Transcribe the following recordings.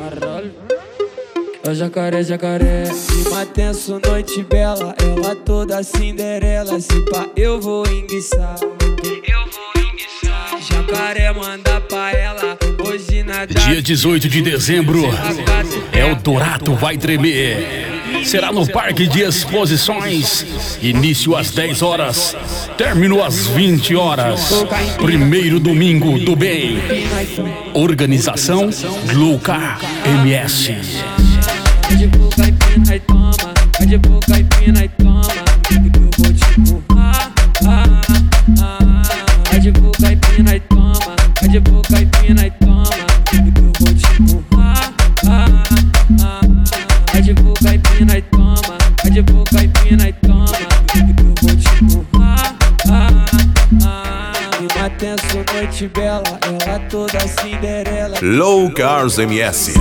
Caralho. Ó jacaré, jacaré, clima tenso, noite bela. Ela toda Cinderela, se pá eu vou enguiçar. Jacaré manda pra ela, hoje nada. Dia 18 de dezembro, Eldorado vai tremer. Será no Parque de Exposições. Início às 10 horas, término às 20 horas. Primeiro domingo do bem. Organização Louca MS. De boca empina e toma, de boca empina e toma. Eu vou te empurrar. De boca empina e toma, de boca empina e toma. Eu vou te empurrar. De boca empina e toma, de boca empina e toma. Eu vou te empurrar. Clima tenso, noite bela, ela toda Cinderela. Low Cars MS.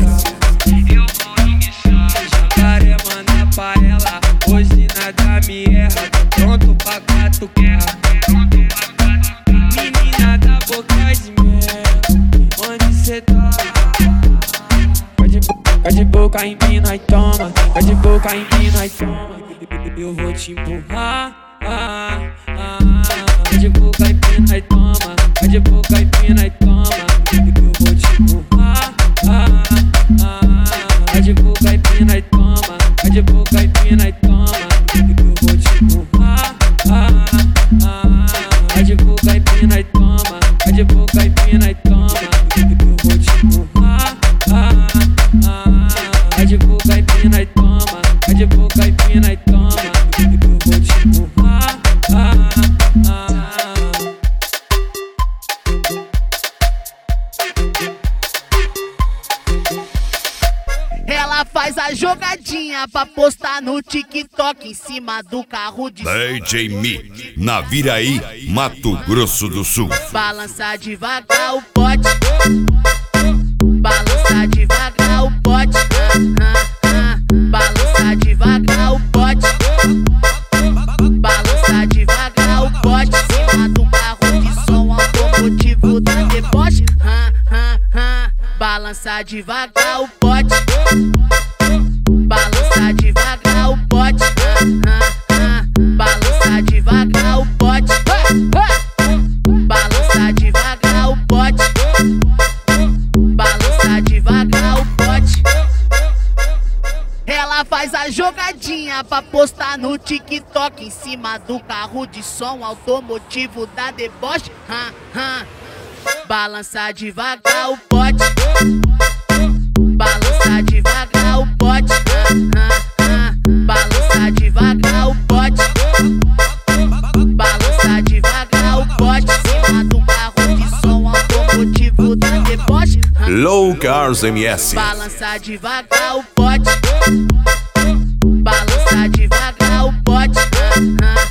Jacaré manda pra ela, hoje nada me erra. Tô pronto pra gato guerra. Menina da boca de mel, onde cê tá? Vai de boca empina e toma, vai de boca empina e toma. Eu vou te empurrar. Vai de boca empina e toma, vai de boca empina e toma. Eu vou te empurrar. Vai de boca empina e toma, vai de boca empina e toma. Eu vou te empurrar. Vai de boca empina e toma, vai de boca empina e toma. Eu vou te empurrar. Vai de boca empina e toma, vai de boca empina e toma. Eu vou te empurrar. Ela faz a jogadinha pra postar no TikTok em cima do carro de DJ Mi, Naviraí, Mato Grosso do Sul. balança devagar o pote, balança devagar o pote, balança devagar o pote, balança devagar o pote, em cima do carro de som automotivo da deboche, balança devagar o pote, balança devagar o pote, balança devagar o pote, balança devagar o pote, balança devagar o pote. Ela faz a jogadinha pra postar no TikTok em cima do carro de som automotivo da deboche, balança devagar o pote, balança devagar o pote, balança devagar o pote, balança devagar o pote, em cima do carro de som automotivo da deboche, Low Cars MS. balança devagar o pote, balança devagar o pote,